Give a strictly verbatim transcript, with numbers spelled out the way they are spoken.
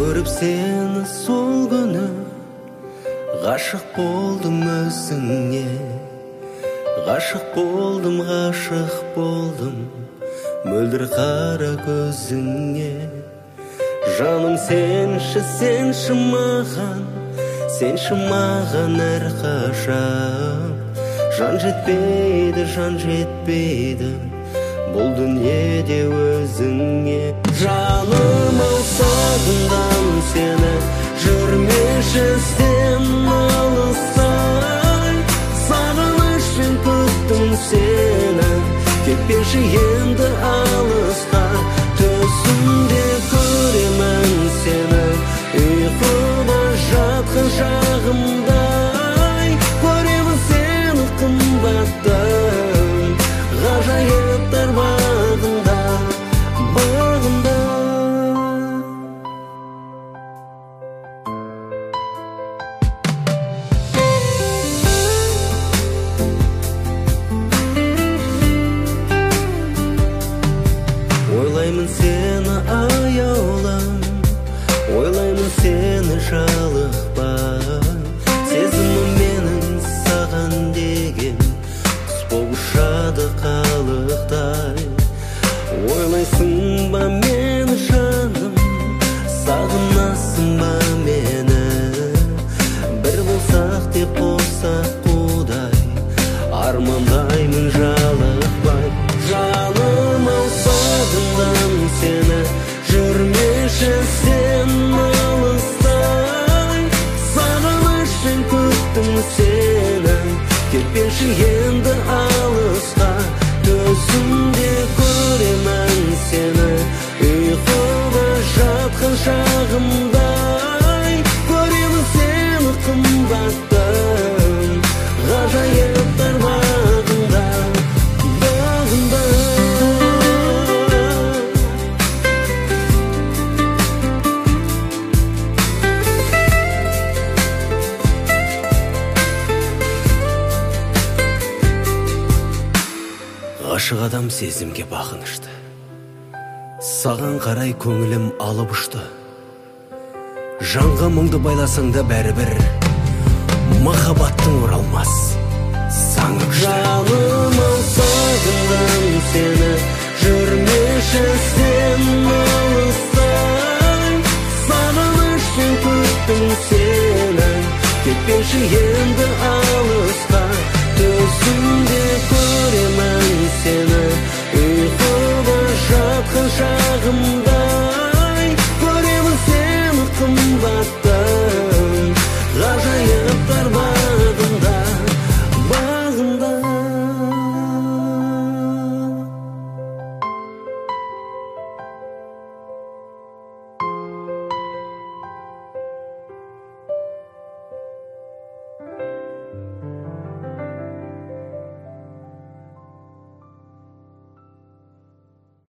көріп сені сол күні, ғашық болдым өзіңе, ғашық болдым, ғашық болдым, мөлдір қара көзіңе. Жаным сенші, сенші маған, сенші маған әрқашан. Жан жетпейді, жан жетпейді бұл дүниеде өзіңе. Жаным ау, сағындым сені, жүрмеші сен алыстай. Сағынышпен күттім сені, кетпеші енді алысқа. Түсімде көремін сені, ұйқыда жатқан шағымдай. Көремін сені қымбаттым, ғажайыптар бағында, бағында. Ойлаймын сені аяулым, ойлаймын сені жалықпай. Сезімім менің саған деген құс болып ұшады қалықтай. Ойлайсың ба мені жаным, сағынасың ба мені? Бір болсақ деп болсақ құдай, армандаймын жалықпай. Жаным ау, сағындым сені, жүрмеші сен алыстай. Сағынышпен күттім сені, кетпеші енді алысқа. Түсімде көремін сені, ұйқыда жатқан шағымдай. Көремін сені қымбаттым, ғажайыптар бағында, бағында. Ғашық адам сезімге бағынышты, саған қарай көңілім алып ұшты. Жанға мұңды байласаң да бәрібір, махаббаттың оралмас заңы күшті. Жаным ау, сағындым сені, жүрмеші сен алыстай. Сағынышпен күттім сені, кетпеші енді алысқа. Түсімде көремін сені,